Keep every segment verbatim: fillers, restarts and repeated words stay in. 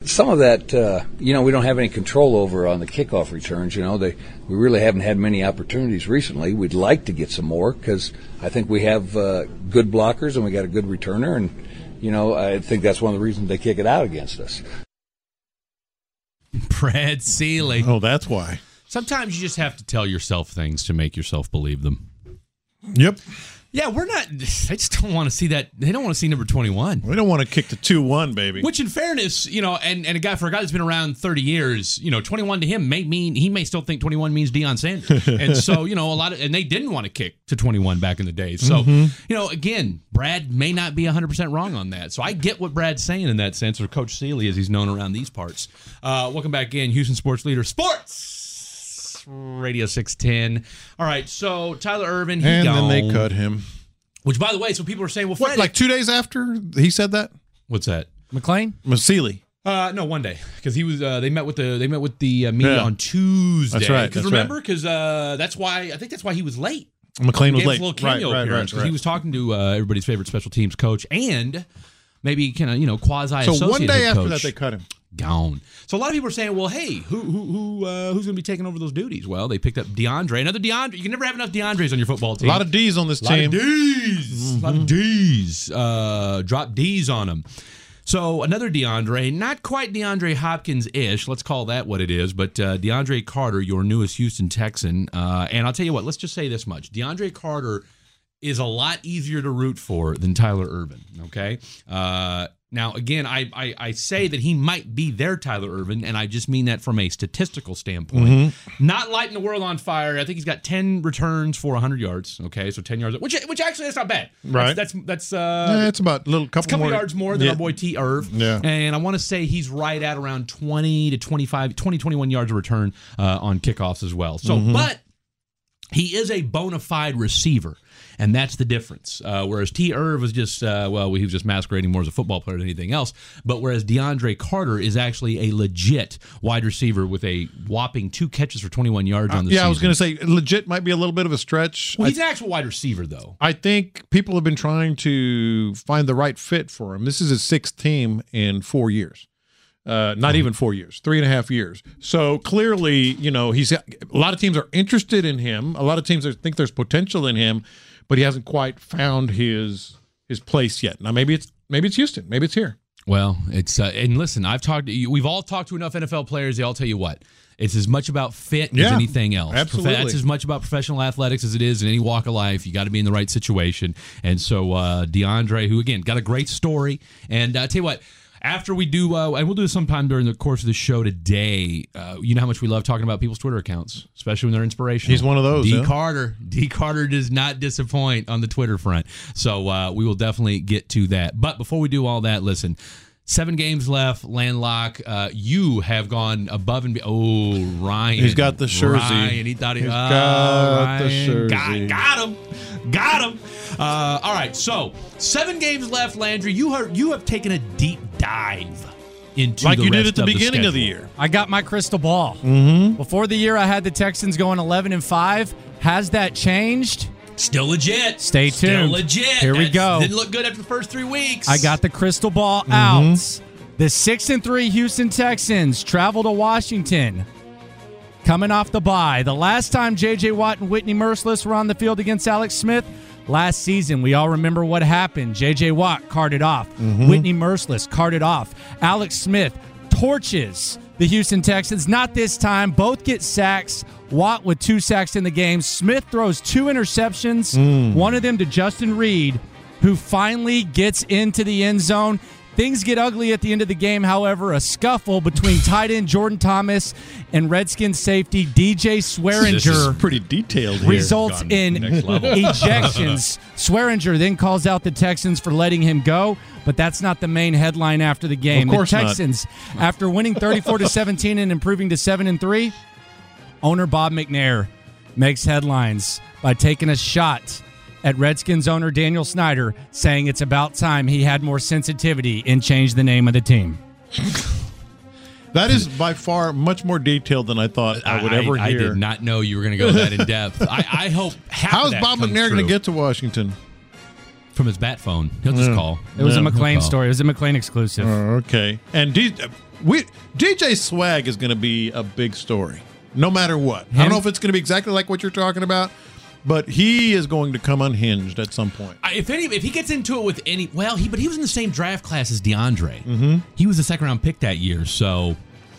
Some of that, uh, you know, we don't have any control over on the kickoff returns. You know, they we really haven't had many opportunities recently. We'd like to get some more because I think we have uh, good blockers and we got a good returner, and you know, I think that's one of the reasons they kick it out against us. Brad Seeley. Oh, that's why. Sometimes you just have to tell yourself things to make yourself believe them. Yep. Yeah, we're not. I just don't want to see that. They don't want to see number twenty-one. We don't want to kick the two one, baby. Which, in fairness, you know, and, and a guy for a guy that's been around thirty years, you know, twenty-one to him may mean he may still think twenty-one means Deion Sanders, and so you know a lot of, and they didn't want to kick to twenty-one back in the day. So mm-hmm. you know, again, Brad may not be one hundred percent wrong on that. So I get what Brad's saying in that sense, or Coach Seeley as he's known around these parts. Uh, welcome back in, Houston Sports Leader Sports Radio six ten. All right, so Tyler Ervin, he and gone. then they cut him. Which, by the way, so people are saying, well, what, Friday, like two days after he said that? What's that? McLean? Seeley. Uh, no, one day because he was. Uh, they met with the they met with the uh, media yeah. on Tuesday. That's right. Because remember, because right. uh, that's why I think that's why he was late. McLean was he late. A little cameo right, right, appearance because right, right. he was talking to uh, everybody's favorite special teams coach and maybe kind of you know quasi. So one day after coach. that, they cut him. Gone. So a lot of people are saying, well, hey, who who who uh, who's going to be taking over those duties? Well, they picked up DeAndre. Another DeAndre. You can never have enough DeAndres on your football team. A lot of D's on this a lot team. Of D's. Mm-hmm. A lot of D's. Uh, drop D's on them. So another DeAndre, not quite DeAndre Hopkins-ish. Let's call that what it is. But uh, DeAndre Carter, your newest Houston Texan. Uh, and I'll tell you what, let's just say this much. DeAndre Carter is a lot easier to root for than Tyler Ervin, okay? Uh, now, again, I, I I say that he might be their Tyler Ervin, and I just mean that from a statistical standpoint. Mm-hmm. Not lighting the world on fire. I think he's got ten returns for one hundred yards, okay? So ten yards, which which actually that's not bad. Right. That's, that's, that's uh, yeah, it's about a little couple, it's a couple more yards more than yeah. our boy T. Irv. Yeah. And I want to say he's right at around twenty to twenty-five, twenty, twenty-one yards of return uh, on kickoffs as well. So, mm-hmm. but he is a bona fide receiver. And that's the difference. Uh, whereas T. Irv was just, uh, well, he was just masquerading more as a football player than anything else. But whereas DeAndre Carter is actually a legit wide receiver with a whopping two catches for twenty-one yards on the uh, yeah, season. I was going to say legit might be a little bit of a stretch. Well, he's I, an actual wide receiver, though. I think people have been trying to find the right fit for him. This is his sixth team in four years. Uh, not even four years, three and a half years. So clearly, you know, he's a lot of teams are interested in him. A lot of teams think there's potential in him, but he hasn't quite found his his place yet. Now maybe it's maybe it's Houston, maybe it's here. Well, it's uh, and listen, I've talked to you. We've all talked to enough N F L players. They all tell you what. It's as much about fit yeah, as anything else. Absolutely. That's as much about professional athletics as it is in any walk of life. You got to be in the right situation. And so uh, DeAndre, who, again, got a great story. And uh, I'll tell you what, after we do, uh, and we'll do this sometime during the course of the show today, uh, you know how much we love talking about people's Twitter accounts, especially when they're inspirational. He's one of those. D. Yeah. Carter. D. Carter does not disappoint on the Twitter front. So uh, we will definitely get to that. But before we do all that, listen. Seven games left, landlock. Uh, you have gone above and beyond. Oh, Ryan. He's got the jersey. Ryan, he thought he He's oh, got Ryan. the jersey. Got, got him. Got him. Uh, all right, so seven games left, Landry. You are you have taken a deep dive into like the you rest did at the of beginning the of the year. I got my crystal ball. Mm-hmm. Before the year, I had the Texans going eleven and five. Has that changed? Still legit. Stay tuned. Still legit. Here we That's, go. Didn't look good after the first three weeks. I got the crystal ball mm-hmm. out. The six and three Houston Texans travel to Washington, coming off the bye. The last time J J. Watt and Whitney Merciless were on the field against Alex Smith last season, we all remember what happened. J J. Watt carted off. Mm-hmm. Whitney Merciless carted off. Alex Smith torches the Houston Texans. Not this time. Both get sacks. Watt with two sacks in the game. Smith throws two interceptions, mm. one of them to Justin Reed, who finally gets into the end zone. Things get ugly at the end of the game, however. A scuffle between tight end Jordan Thomas and Redskins safety D J Swearinger. This is pretty detailed here. Results in ejections. Swearinger then calls out the Texans for letting him go, but that's not the main headline after the game. Of course the Texans, not. after winning thirty-four to seventeen and improving to seven and three, owner Bob McNair makes headlines by taking a shot at Redskins owner Daniel Snyder, saying it's about time he had more sensitivity and changed the name of the team. That is by far much more detailed than I thought I, I would ever I, hear. I did not know you were going to go that in depth. I, I hope half How of is that Bob comes McNair going to true. get to Washington? From his bat phone. He'll just Yeah. call. It was Yeah. a McLean No call. story. It was a McLean exclusive. Oh, okay. And D, we, D J Swag is going to be a big story, no matter what. I don't Him? know if it's going to be exactly like what you're talking about, but he is going to come unhinged at some point. I- If any, if he gets into it with any, well, he but he was in the same draft class as DeAndre. Mm-hmm. He was a second round pick that year, so.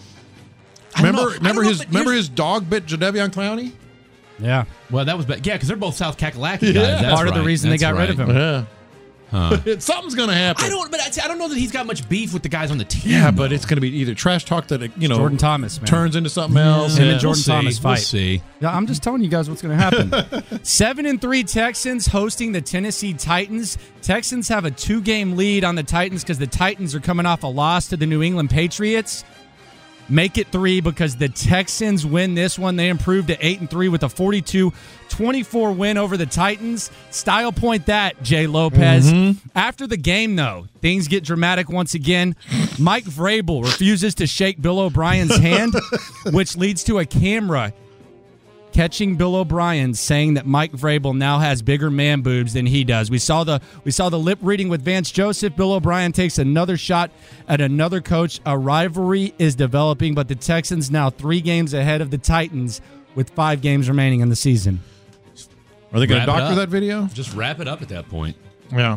I don't Remember, know. I remember don't know, his but remember here's- his dog bit Jadeveon Clowney? Yeah. Well, that was ba- yeah, because they're both South Kakalaki guys. Yeah. That's Part of the right. reason they That's got rid of right. him. Yeah. Something's going to happen. I don't, but I, I don't know that he's got much beef with the guys on the team. Yeah, but though. it's going to be either trash talk that you know Jordan Thomas, man. turns into something else. Him Yeah. and Jordan We'll see. Thomas We'll fight. see. Yeah, I'm just telling you guys what's going to happen. Seven and three Texans hosting the Tennessee Titans. Texans have a two-game lead on the Titans because the Titans are coming off a loss to the New England Patriots. Make it three because the Texans win this one. They improved to eight and three with a forty-two twenty-four win over the Titans. Style point that, Jay Lopez. Mm-hmm. After the game, though, things get dramatic once again. Mike Vrabel refuses to shake Bill O'Brien's hand, which leads to a camera catching Bill O'Brien saying that Mike Vrabel now has bigger man boobs than he does. We saw the we saw the lip reading with Vance Joseph. Bill O'Brien takes another shot at another coach. A rivalry is developing, but the Texans now three games ahead of the Titans with five games remaining in the season. Are they going to Wrap it doctor up. that video? Just wrap it up at that point. Yeah.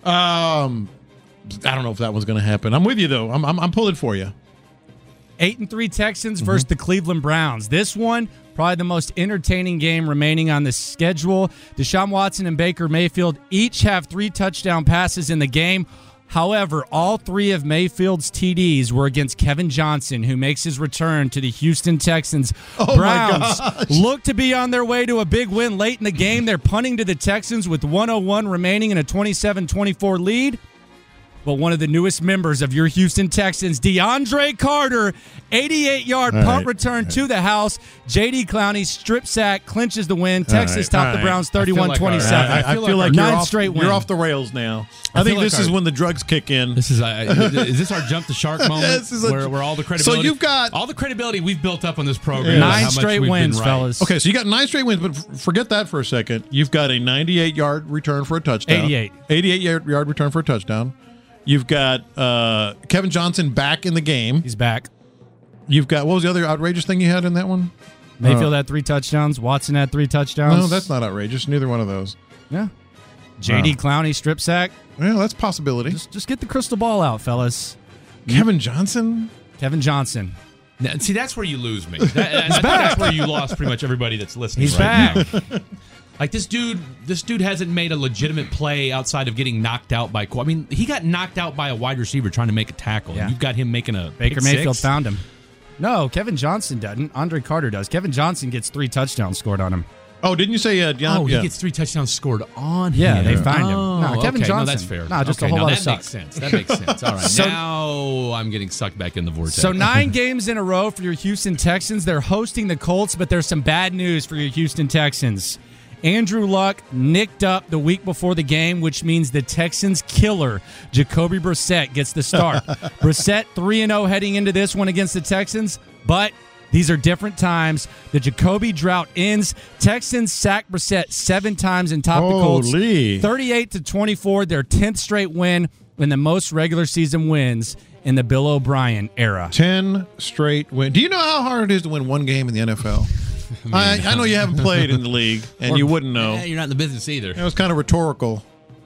Um, I don't know if that one's going to happen. I'm with you though. I'm I'm, I'm pulling for you. Eight and three Texans versus the Cleveland Browns. This one, probably the most entertaining game remaining on the schedule. Deshaun Watson and Baker Mayfield each have three touchdown passes in the game. However, all three of Mayfield's T Ds were against Kevin Johnson, who makes his return to the Houston Texans. Oh, my Browns gosh. look to be on their way to a big win late in the game. They're punting to the Texans with one oh one remaining in a twenty-seven twenty-four lead. But one of the newest members of your Houston Texans, DeAndre Carter, eighty-eight-yard All punt right. return to the house. J D Clowney strip sack clinches the win. Texas right. topped All the right. Browns I feel thirty-one like twenty-seven. I, I I feel, feel like like you're our- off, Ninth straight win. you're off the rails now. I, I think feel this like is our- when the drugs kick in. This is I, is this our jump the shark moment? This is a- where, where all the credibility. So you've got- all the credibility we've built up on this program. Yeah. how Nine much straight we've been wins, right. fellas. Okay, so you got nine straight wins, but f- forget that for a second. You've got a ninety-eight-yard return for a touchdown. eighty-eight. eighty-eight-yard return for a touchdown. You've got uh, Kevin Johnson back in the game. He's back. You've got, what was the other outrageous thing you had in that one? Mayfield had three touchdowns. Watson had three touchdowns. No, that's not outrageous. Neither one of those. Yeah. J D Wow. Clowney strip sack. Well, that's a possibility. Just, just get the crystal ball out, fellas. Kevin Johnson? Kevin Johnson. Now, see, that's where you lose me. That, I think that's where you lost pretty much everybody that's listening. He's right back. now. Like this dude, this dude hasn't made a legitimate play outside of getting knocked out by. I mean, he got knocked out by a wide receiver trying to make a tackle. Yeah. And you've got him making a Baker pick Mayfield six. found him. No, Kevin Johnson doesn't. Andre Carter does. Kevin Johnson gets three touchdowns scored on him. Oh, didn't you say uh, Deion? Oh, he yeah. gets three touchdowns scored on Yeah, him. they find him. Oh, No, Kevin okay. Johnson. No, that's fair. No, just a okay, whole now lot of that makes suck. sense. That makes sense. All right, So- now I'm getting sucked back in the vortex. So nine games in a row for your Houston Texans. They're hosting the Colts, but there's some bad news for your Houston Texans. Andrew Luck nicked up the week before the game, which means the Texans' killer, Jacoby Brissett, gets the start. Brissett three and oh heading into this one against the Texans, but these are different times. The Jacoby drought ends. Texans sack Brissett seven times and top the Colts Holy. thirty-eight to twenty-four, their tenth straight win and the most regular season wins in the Bill O'Brien era. ten straight wins. Do you know how hard it is to win one game in the N F L? I, I know you haven't played in the league, and you wouldn't know. Eh, you're not in the business either. It was kind of rhetorical.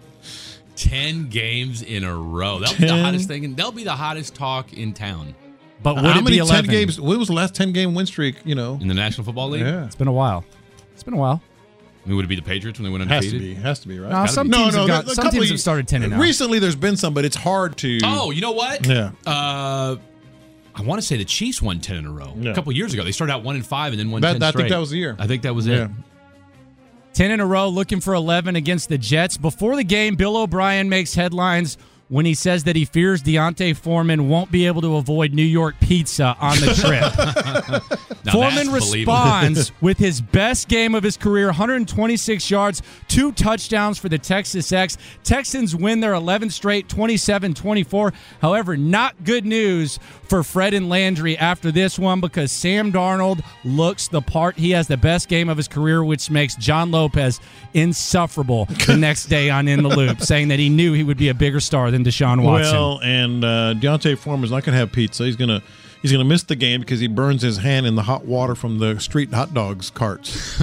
Ten games in a row. That'll be the Ten. hottest thing. And that'll be the hottest talk in town But would How it many be eleven? ten games? When was the last ten game win streak? You know, in the National Football League. yeah, It's been a while. It's been a while. I mean, would it be the Patriots when they went has to undefeated? be, has to be, right? No, some be. teams, have, got, the- the some couple teams of- have started ten and now. Recently, there's been some, but it's hard to. Oh, you know what? Yeah. Uh, I want to say the Chiefs won ten in a row Yeah. a couple years ago. They started out one and five and then won That- ten I think straight. that was the year. I think that was Yeah. it. ten in a row, looking for eleven against the Jets. Before the game, Bill O'Brien makes headlines when he says that he fears Deontay Foreman won't be able to avoid New York pizza on the trip. Now Foreman that's believable. responds with his best game of his career, one hundred twenty-six yards, two touchdowns for the Texas X. Texans win their eleventh straight, twenty-seven twenty-four. However, not good news for Fred and Landry after this one because Sam Darnold looks the part. He has the best game of his career, which makes John Lopez insufferable the next day on In the Loop, saying that he knew he would be a bigger star than Deshaun Watson. Well, and uh, Deontay Foreman's not going to have pizza. He's going to he's going to miss the game because he burns his hand in the hot water from the street hot dogs carts.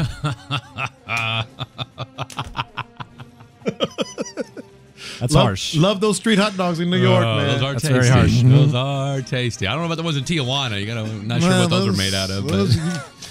That's love, harsh. Love those street hot dogs in New York, Oh, man. those are That's tasty. very harsh. Those are tasty. I don't know about the ones in Tijuana. You gotta, I'm not sure Well, what those, those- are made out of. But those-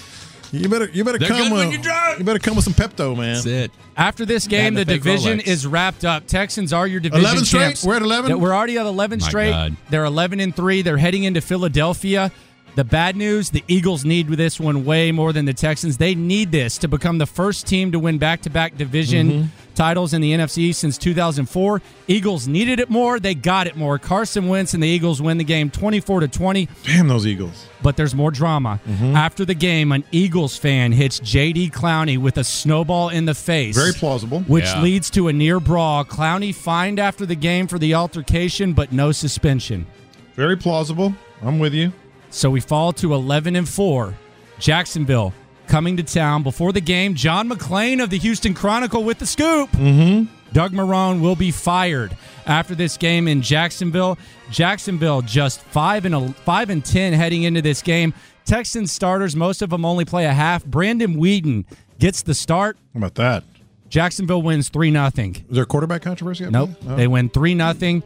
you better you better They're come good when with you're drunk. you better come with some Pepto, man. that's it. After this game, the That and the fake division Rolex. is wrapped up. Texans are your division eleven straight? champs. We're at eleven? That- We're already at eleven My straight. God. They're eleven and three. They're heading into Philadelphia. The bad news, the Eagles need this one way more than the Texans. They need this to become the first team to win back-to-back division Mm-hmm. titles in the N F C since two thousand four. Eagles needed it more. They got it more. Carson Wentz and the Eagles win the game twenty-four to twenty. Damn those Eagles. But there's more drama. Mm-hmm. After the game, an Eagles fan hits J D. Clowney with a snowball in the face. Very plausible. Which Yeah. leads to a near brawl. Clowney fined after the game for the altercation, but no suspension. Very plausible. I'm with you. So we fall to eleven and four. Jacksonville coming to town. Before the game, John McClain of the Houston Chronicle with the scoop. Mm-hmm. Doug Marrone will be fired after this game in Jacksonville. Jacksonville just five and a, five and ten heading into this game. Texans starters, most of them only play a half. Brandon Whedon gets the start. How about that? Jacksonville wins three nothing. Is there a quarterback controversy? up Nope. there? Oh. They win three nothing.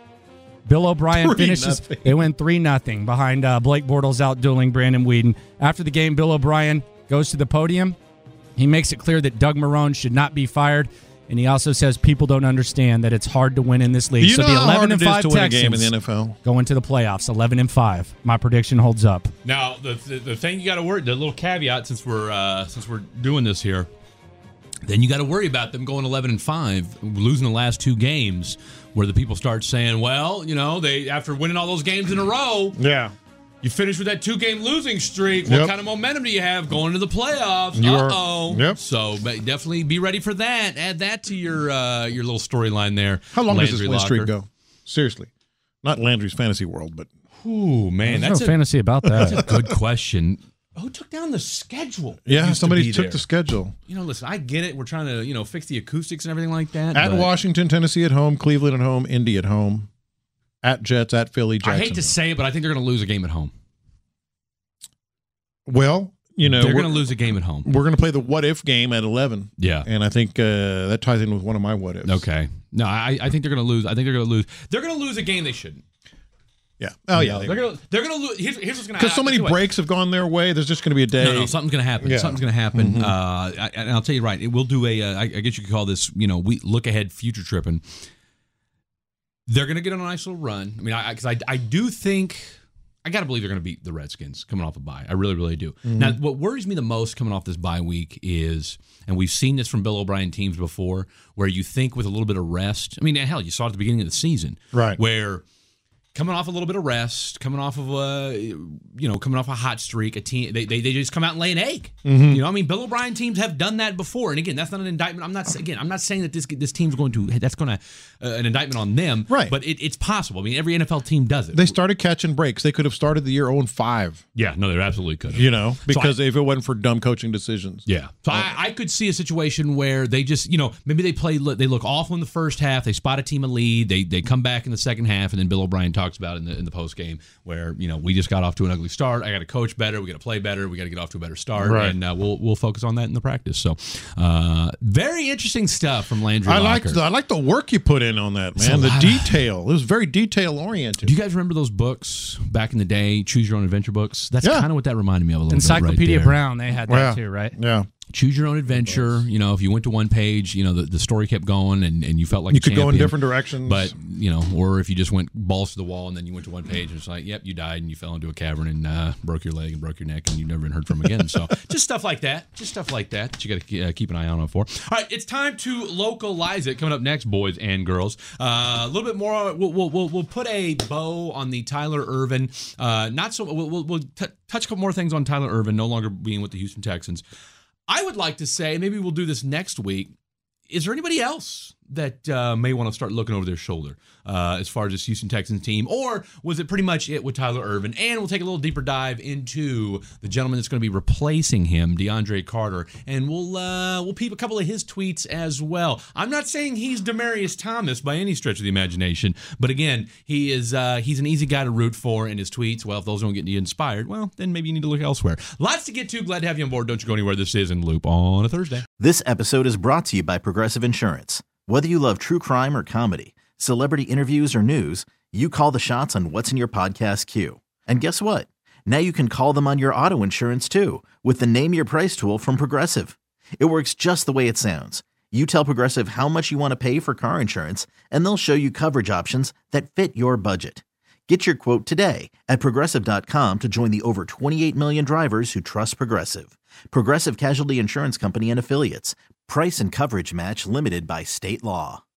Bill O'Brien Three finishes. nothing. They win three nothing behind uh, Blake Bortles out dueling Brandon Whedon. After the game, Bill O'Brien goes to the podium. He makes it clear that Doug Marrone should not be fired, and he also says people don't understand that it's hard to win in this league. You so know the how eleven hard and it is five to win a Texans game in the N F L? go into the playoffs. Eleven and five. My prediction holds up. Now, the the, the thing you got to worry, the little caveat, since we're uh, since we're doing this here, then you got to worry about them going eleven and five, losing the last two games, where the people start saying, well, you know, they after winning all those games in a row, Yeah. you finish with that two-game losing streak. What Yep. kind of momentum do you have going into the playoffs? You are- Uh-oh. yep. So but definitely be ready for that. Add that to your uh, your little storyline there. How long does this Landry win streak Locker. go? Seriously. Not Landry's fantasy world, but Ooh, man, There's that's no a fantasy about that. That's a good question. Who took down the schedule? yeah, Used to somebody be took there. the schedule. You know, listen, I get it. We're trying to, you know, fix the acoustics and everything like that. At but Washington, Tennessee at home, Cleveland at home, Indy at home, at Jets, at Philly, I Jacksonville. hate to say it, but I think they're going to lose a game at home. Well, you know, they're we're, going to lose a game at home. we're going to play the what if game at eleven. Yeah. And I think uh, that ties in with one of my what ifs. Okay. No, I, I think they're going to lose. I think they're going to lose. They're going to lose a game they shouldn't. Yeah. Oh, yeah. they're going to. They're going to lose. Here's, here's what's going to happen. Because so many breaks have gone their way, there's just going to be a day. No, no, something's going to happen. Yeah. Something's going to happen. Uh, I, and I'll tell you right. It will do a. Uh, I, I guess you could call this. You know, we look ahead, future tripping. They're going to get on a nice little run. I mean, I because I, I do think. I got to believe they're going to beat the Redskins coming off a bye. I really, really do. Mm-hmm. Now, what worries me the most coming off this bye week is, and we've seen this from Bill O'Brien teams before, where you think with a little bit of rest. I mean, hell, you saw it at the beginning of the season, Right. Where coming off a little bit of rest, coming off of a, you know, coming off a hot streak, a team they they, they just come out and lay an egg. Mm-hmm. You know, I mean, Bill O'Brien teams have done that before, and again, that's not an indictment. I'm not again, I'm not saying that this this team's going to that's going to uh, an indictment on them, Right. But it, it's possible. I mean, every N F L team does it. They started catching breaks. They could have started the year oh and five, yeah, no, they're absolutely good. you know, because I- if it wasn't for dumb coaching decisions. Yeah, so I, I could see a situation where they just, you know, maybe they play, they look awful in the first half, they spot a team a lead, they they come back in the second half, and then Bill O'Brien talks about it in the in the post game where, you know, we just got off to an ugly start. I got to coach better, we got to play better, we got to get off to a better start, Right. and uh, we'll we'll focus on that in the practice. So, uh, very interesting stuff from Landry I like Locker. the, I like the work you put in on that, It's a man. The lot of- detail. It was very detail oriented. Do you guys remember those books back in the day, Choose Your Own Adventure books? That's Yeah. kind of what that reminded me of a little Encyclopedia bit right there. Brown, they had that Yeah. too, right? Yeah. choose your own adventure. You know, if you went to one page, you know, the, the story kept going and, and you felt like you a could champion, go in different directions. But, you know, or if you just went balls to the wall and then you went to one page and it's like, yep, you died and you fell into a cavern and uh, broke your leg and broke your neck and you've never been heard from again. So just stuff like that. Just stuff like that that you got to uh, keep an eye out for. All right, it's time to localize it. Coming up next, boys and girls. Uh, a little bit more. We'll, we'll, we'll, we'll put a bow on the Tyler Ervin. Uh, not so. We'll, we'll, we'll t- touch a couple more things on Tyler Ervin no longer being with the Houston Texans. I would like to say, maybe we'll do this next week. Is there anybody else that uh, may want to start looking over their shoulder uh, as far as this Houston Texans team? Or was it pretty much it with Tyler Ervin? And we'll take a little deeper dive into the gentleman that's going to be replacing him, DeAndre Carter. And we'll uh, we'll peep a couple of his tweets as well. I'm not saying he's Demaryius Thomas by any stretch of the imagination. But again, he is uh, he's an easy guy to root for in his tweets. Well, if those don't get you inspired, well, then maybe you need to look elsewhere. Lots to get to. Glad to have you on board. Don't you go anywhere. This is In the Loop on a Thursday. This episode is brought to you by Progressive Insurance. Whether you love true crime or comedy, celebrity interviews or news, you call the shots on what's in your podcast queue. And guess what? Now you can call them on your auto insurance too with the Name Your Price tool from Progressive. It works just the way it sounds. You tell Progressive how much you want to pay for car insurance, and they'll show you coverage options that fit your budget. Get your quote today at Progressive dot com to join the over twenty-eight million drivers who trust Progressive. Progressive Casualty Insurance Company and Affiliates. Price and coverage match limited by state law.